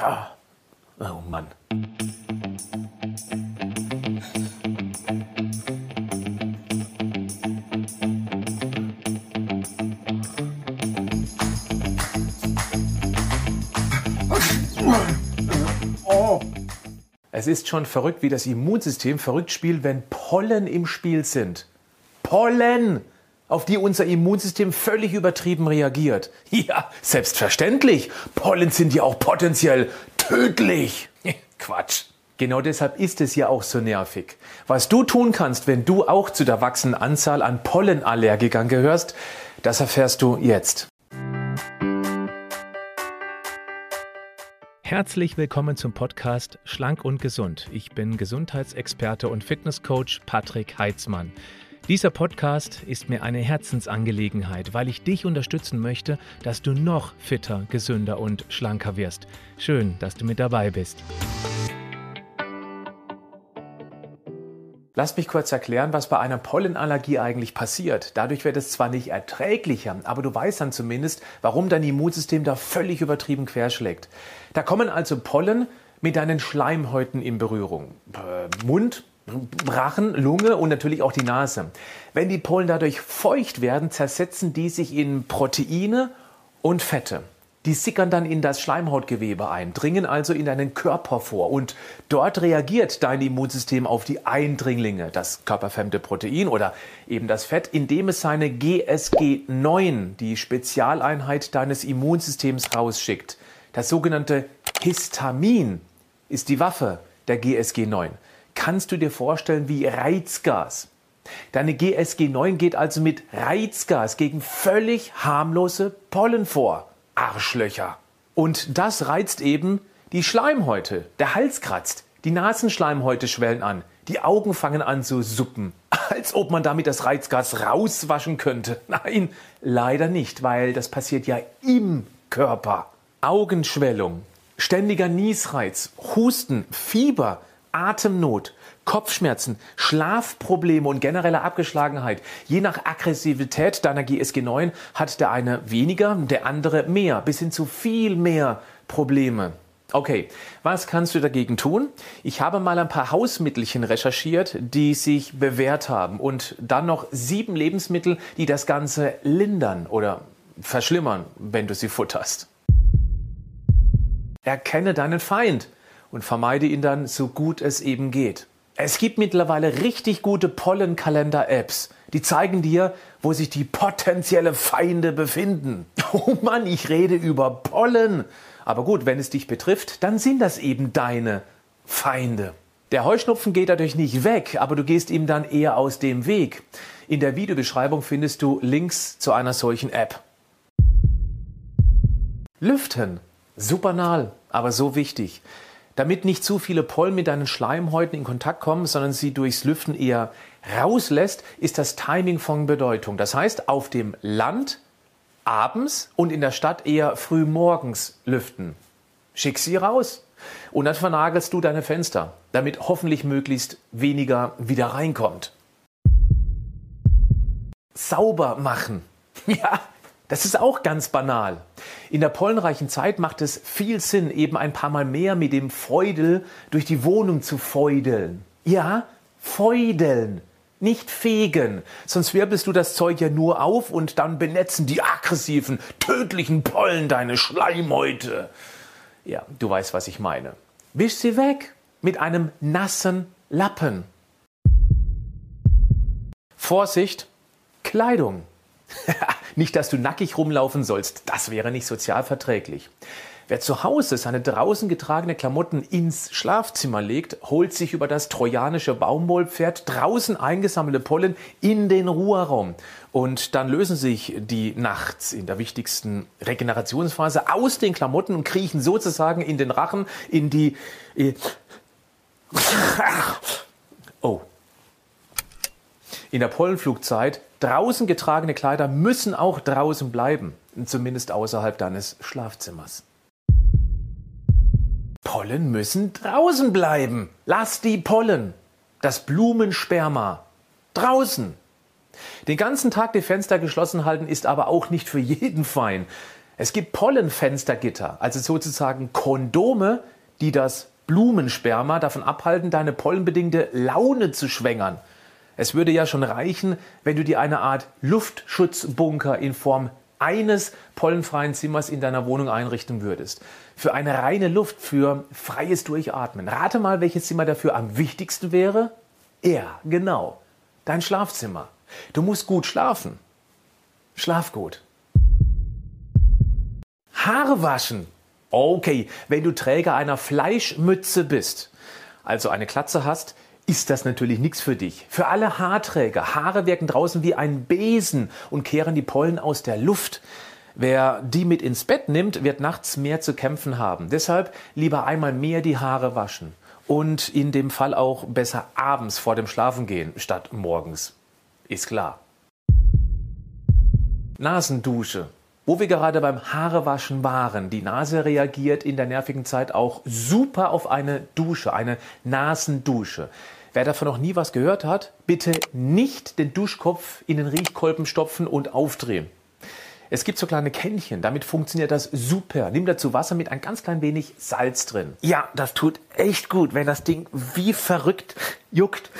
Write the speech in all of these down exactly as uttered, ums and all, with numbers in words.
Ah. Oh Mann. Oh. Es ist schon verrückt, wie das Immunsystem verrückt spielt, wenn Pollen im Spiel sind. Pollen! Auf die unser Immunsystem völlig übertrieben reagiert. Ja, selbstverständlich. Pollen sind ja auch potenziell tödlich. Quatsch. Genau deshalb ist es ja auch so nervig. Was du tun kannst, wenn du auch zu der wachsenden Anzahl an Pollenallergikern gehörst, das erfährst du jetzt. Herzlich willkommen zum Podcast Schlank und Gesund. Ich bin Gesundheitsexperte und Fitnesscoach Patrick Heitzmann. Dieser Podcast ist mir eine Herzensangelegenheit, weil ich dich unterstützen möchte, dass du noch fitter, gesünder und schlanker wirst. Schön, dass du mit dabei bist. Lass mich kurz erklären, was bei einer Pollenallergie eigentlich passiert. Dadurch wird es zwar nicht erträglicher, aber du weißt dann zumindest, warum dein Immunsystem da völlig übertrieben querschlägt. Da kommen also Pollen mit deinen Schleimhäuten in Berührung. Äh, Mund, Rachen, Lunge und natürlich auch die Nase. Wenn die Pollen dadurch feucht werden, zersetzen die sich in Proteine und Fette. Die sickern dann in das Schleimhautgewebe ein, dringen also in deinen Körper vor und dort reagiert dein Immunsystem auf die Eindringlinge, das körperfremde Protein oder eben das Fett, indem es seine G S G neun, die Spezialeinheit deines Immunsystems, rausschickt. Das sogenannte Histamin ist die Waffe der G S G neun. Kannst du dir vorstellen wie Reizgas? Deine G S G neun geht also mit Reizgas gegen völlig harmlose Pollen vor. Arschlöcher. Und das reizt eben die Schleimhäute. Der Hals kratzt, die Nasenschleimhäute schwellen an, die Augen fangen an zu suppen. Als ob man damit das Reizgas rauswaschen könnte. Nein, leider nicht, weil das passiert ja im Körper. Augenschwellung, ständiger Niesreiz, Husten, Fieber, Atemnot, Kopfschmerzen, Schlafprobleme und generelle Abgeschlagenheit. Je nach Aggressivität deiner G S G neun hat der eine weniger, der andere mehr, bis hin zu viel mehr Probleme. Okay, was kannst du dagegen tun? Ich habe mal ein paar Hausmittelchen recherchiert, die sich bewährt haben und dann noch sieben Lebensmittel, die das Ganze lindern oder verschlimmern, wenn du sie futterst. Erkenne deinen Feind und vermeide ihn dann so gut es eben geht. Es gibt mittlerweile richtig gute Pollenkalender-Apps. Die zeigen dir, wo sich die potenziellen Feinde befinden. Oh Mann, ich rede über Pollen. Aber gut, wenn es dich betrifft, dann sind das eben deine Feinde. Der Heuschnupfen geht dadurch nicht weg, aber du gehst ihm dann eher aus dem Weg. In der Videobeschreibung findest du Links zu einer solchen App. Lüften. Super banal, aber so wichtig. Damit nicht zu viele Pollen mit deinen Schleimhäuten in Kontakt kommen, sondern sie durchs Lüften eher rauslässt, ist das Timing von Bedeutung. Das heißt, auf dem Land abends und in der Stadt eher früh morgens lüften. Schick sie raus und dann vernagelst du deine Fenster, damit hoffentlich möglichst weniger wieder reinkommt. Sauber machen. Ja, das ist auch ganz banal. In der pollenreichen Zeit macht es viel Sinn, eben ein paar Mal mehr mit dem Feudel durch die Wohnung zu feudeln. Ja, feudeln, nicht fegen. Sonst wirbelst du das Zeug ja nur auf und dann benetzen die aggressiven, tödlichen Pollen deine Schleimhäute. Ja, du weißt, was ich meine. Wisch sie weg mit einem nassen Lappen. Vorsicht, Kleidung. Nicht, dass du nackig rumlaufen sollst, das wäre nicht sozialverträglich. Wer zu Hause seine draußen getragene Klamotten ins Schlafzimmer legt, holt sich über das trojanische Baumwollpferd draußen eingesammelte Pollen in den Ruheraum. Und dann lösen sich die nachts in der wichtigsten Regenerationsphase aus den Klamotten und kriechen sozusagen in den Rachen, in die... Oh. In der Pollenflugzeit, draußen getragene Kleider müssen auch draußen bleiben, zumindest außerhalb deines Schlafzimmers. Pollen müssen draußen bleiben. Lass die Pollen, das Blumensperma, draußen. Den ganzen Tag die Fenster geschlossen halten ist aber auch nicht für jeden fein. Es gibt Pollenfenstergitter, also sozusagen Kondome, die das Blumensperma davon abhalten, deine pollenbedingte Laune zu schwängern. Es würde ja schon reichen, wenn du dir eine Art Luftschutzbunker in Form eines pollenfreien Zimmers in deiner Wohnung einrichten würdest. Für eine reine Luft, für freies Durchatmen. Rate mal, welches Zimmer dafür am wichtigsten wäre? Ja, genau. Dein Schlafzimmer. Du musst gut schlafen. Schlaf gut. Haare waschen. Okay, wenn du Träger einer Fleischmütze bist, also eine Glatze hast, ist das natürlich nichts für dich. Für alle Haarträger. Haare wirken draußen wie ein Besen und kehren die Pollen aus der Luft. Wer die mit ins Bett nimmt, wird nachts mehr zu kämpfen haben. Deshalb lieber einmal mehr die Haare waschen. Und in dem Fall auch besser abends vor dem Schlafengehen statt morgens. Ist klar. Nasendusche. Wo wir gerade beim Haarewaschen waren, die Nase reagiert in der nervigen Zeit auch super auf eine Dusche, eine Nasendusche. Wer davon noch nie was gehört hat, bitte nicht den Duschkopf in den Riechkolben stopfen und aufdrehen. Es gibt so kleine Kännchen, damit funktioniert das super. Nimm dazu Wasser mit ein ganz klein wenig Salz drin. Ja, das tut echt gut, wenn das Ding wie verrückt juckt.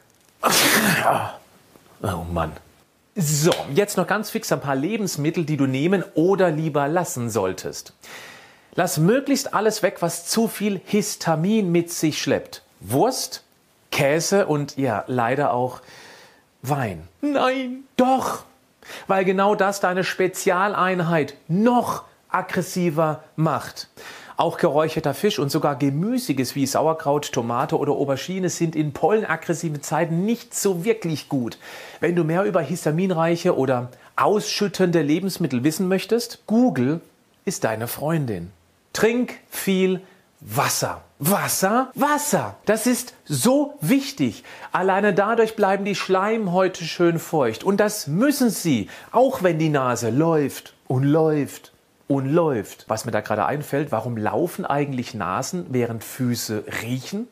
Oh Mann. So, jetzt noch ganz fix ein paar Lebensmittel, die du nehmen oder lieber lassen solltest. Lass möglichst alles weg, was zu viel Histamin mit sich schleppt. Wurst, Käse und ja, leider auch Wein. Nein, doch, weil genau das deine Spezialeinheit noch aggressiver macht. Auch geräucherter Fisch und sogar Gemüsiges wie Sauerkraut, Tomate oder Aubergine sind in pollenaggressiven Zeiten nicht so wirklich gut. Wenn du mehr über histaminreiche oder ausschüttende Lebensmittel wissen möchtest, Google ist deine Freundin. Trink viel Wasser. Wasser? Wasser! Das ist so wichtig. Alleine dadurch bleiben die Schleimhäute schön feucht. Und das müssen sie, auch wenn die Nase läuft und läuft. Und läuft. Was mir da gerade einfällt, warum laufen eigentlich Nasen, während Füße riechen?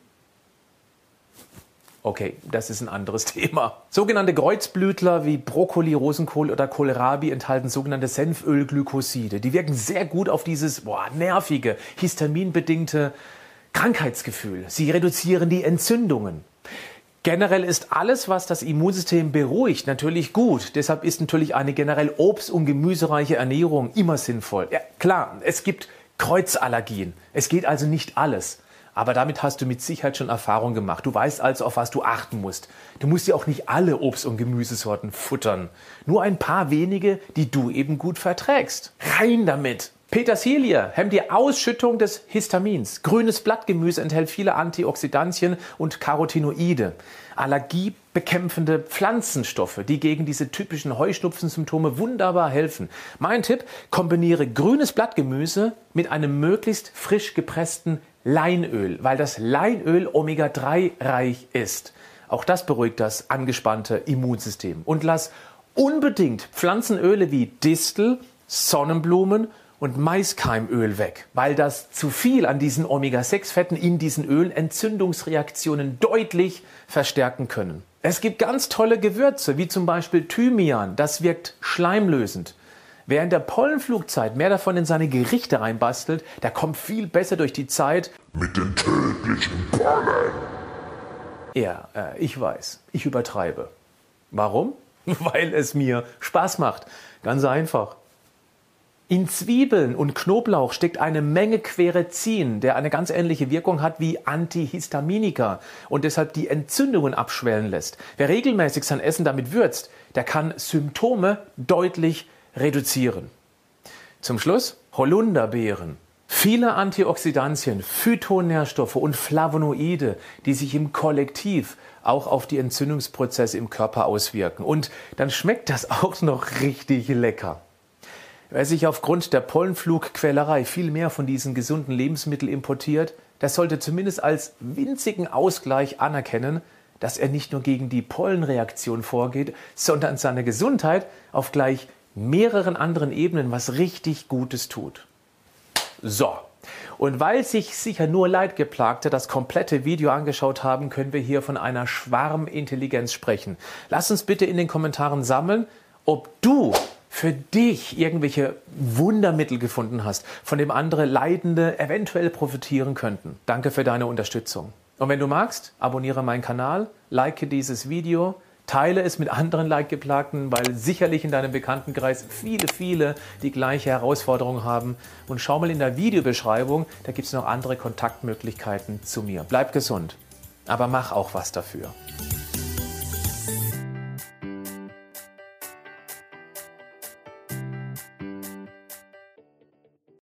Okay, das ist ein anderes Thema. Sogenannte Kreuzblütler wie Brokkoli, Rosenkohl oder Kohlrabi enthalten sogenannte Senfölglykoside. Die wirken sehr gut auf dieses boah, nervige, histaminbedingte Krankheitsgefühl. Sie reduzieren die Entzündungen. Generell ist alles, was das Immunsystem beruhigt, natürlich gut. Deshalb ist natürlich eine generell obst- und gemüsereiche Ernährung immer sinnvoll. Ja, klar, es gibt Kreuzallergien. Es geht also nicht alles. Aber damit hast du mit Sicherheit schon Erfahrung gemacht. Du weißt also, auf was du achten musst. Du musst ja auch nicht alle Obst- und Gemüsesorten futtern. Nur ein paar wenige, die du eben gut verträgst. Rein damit! Petersilie hemmt die Ausschüttung des Histamins. Grünes Blattgemüse enthält viele Antioxidantien und Carotinoide. Allergiebekämpfende Pflanzenstoffe, die gegen diese typischen Heuschnupfensymptome wunderbar helfen. Mein Tipp, kombiniere grünes Blattgemüse mit einem möglichst frisch gepressten Leinöl, weil das Leinöl Omega drei reich ist. Auch das beruhigt das angespannte Immunsystem. Und lass unbedingt Pflanzenöle wie Distel, Sonnenblumen und Maiskeimöl weg, weil das zu viel an diesen Omega sechs Fetten in diesen Ölen Entzündungsreaktionen deutlich verstärken können. Es gibt ganz tolle Gewürze, wie zum Beispiel Thymian, das wirkt schleimlösend. Wer in der Pollenflugzeit mehr davon in seine Gerichte reinbastelt, der kommt viel besser durch die Zeit mit den tödlichen Pollen. Ja, äh, ich weiß, ich übertreibe. Warum? Weil es mir Spaß macht. Ganz einfach. In Zwiebeln und Knoblauch steckt eine Menge Quercetin, der eine ganz ähnliche Wirkung hat wie Antihistaminika und deshalb die Entzündungen abschwellen lässt. Wer regelmäßig sein Essen damit würzt, der kann Symptome deutlich reduzieren. Zum Schluss Holunderbeeren. Viele Antioxidantien, Phytonährstoffe und Flavonoide, die sich im Kollektiv auch auf die Entzündungsprozesse im Körper auswirken. Und dann schmeckt das auch noch richtig lecker. Wer sich aufgrund der Pollenflugquälerei viel mehr von diesen gesunden Lebensmitteln importiert, der sollte zumindest als winzigen Ausgleich anerkennen, dass er nicht nur gegen die Pollenreaktion vorgeht, sondern seiner Gesundheit auf gleich mehreren anderen Ebenen was richtig Gutes tut. So, und weil sich sicher nur Leidgeplagte das komplette Video angeschaut haben, können wir hier von einer Schwarmintelligenz sprechen. Lass uns bitte in den Kommentaren sammeln, ob du für dich irgendwelche Wundermittel gefunden hast, von dem andere Leidende eventuell profitieren könnten. Danke für deine Unterstützung. Und wenn du magst, abonniere meinen Kanal, like dieses Video, teile es mit anderen Leidgeplagten, weil sicherlich in deinem Bekanntenkreis viele, viele die gleiche Herausforderung haben. Und schau mal in der Videobeschreibung, da gibt es noch andere Kontaktmöglichkeiten zu mir. Bleib gesund, aber mach auch was dafür.